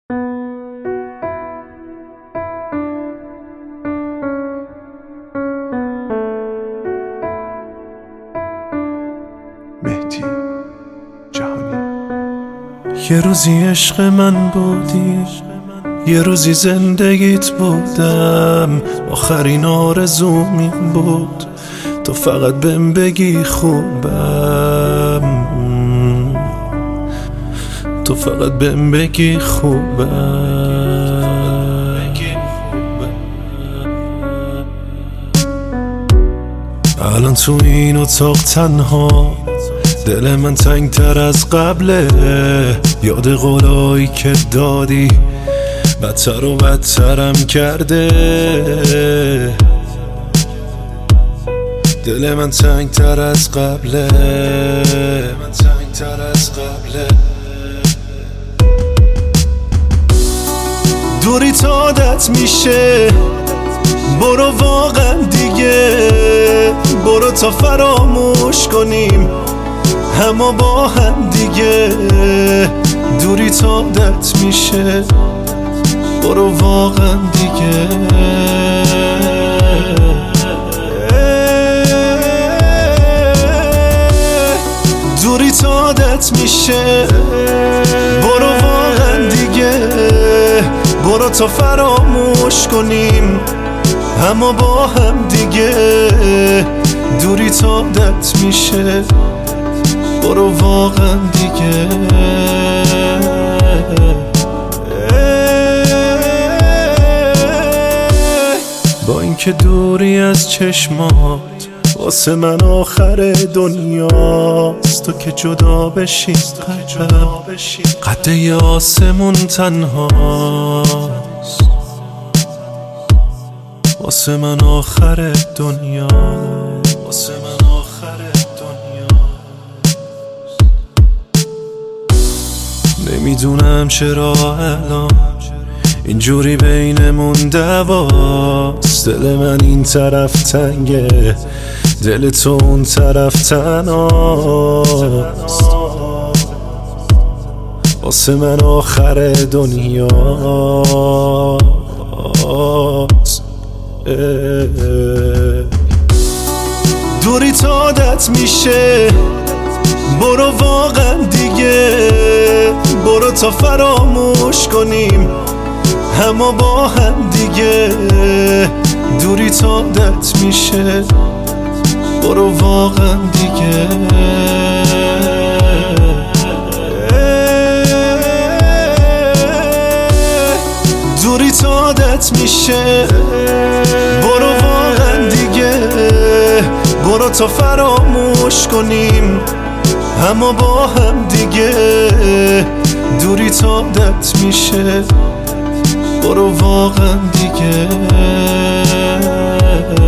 مهدی جهانی. یه روزی عشق من بودی، یه روزی زندگیت بودم، آخرین آرزوم این بود تو فقط بهم بگی خوبم، تو فقط بهم بگی خوبم. الان تو این اتاق تنها، دل من تنگتر از قبله، یاد قولایی که دادی بدتر و بدترم کرده. دل من تنگتر از قبله، دوری تا عادت میشه، برو واقعا دیگه، برو تا فراموش کنیم همه با هم دیگه. دوری تا عادت میشه، برو واقعا دیگه. دوری تا عادت میشه، برو واقعا دیگه، برو تا فراموش کنیم همه با هم دیگه. دوری تا عادت میشه، برو واقعا دیگه. با اینکه دوری از چشمات واسه من آخر دنیاست، تو که جدا بشی قلبم قد یه آسمون تنهاست، واسه من آخر دنیا، واسه من آخر دنیا. نمیدونم چرا الان اینجوری بینمون دعواست، دل من این طرف تنگه، دل تو اون طرف تنهاست، واسه من آخر دنیاست. دوری تا عادت میشه، برو واقعا دیگه، برو تا فراموش کنیم همه با هم دیگه. دوری تا عادت میشه، برو واقعا دیگه. دوری تا عادت میشه، برو واقعا دیگه، برو تا فراموش کنیم همه با هم دیگه. دوری تا عادت میشه، برو واقعا دیگه.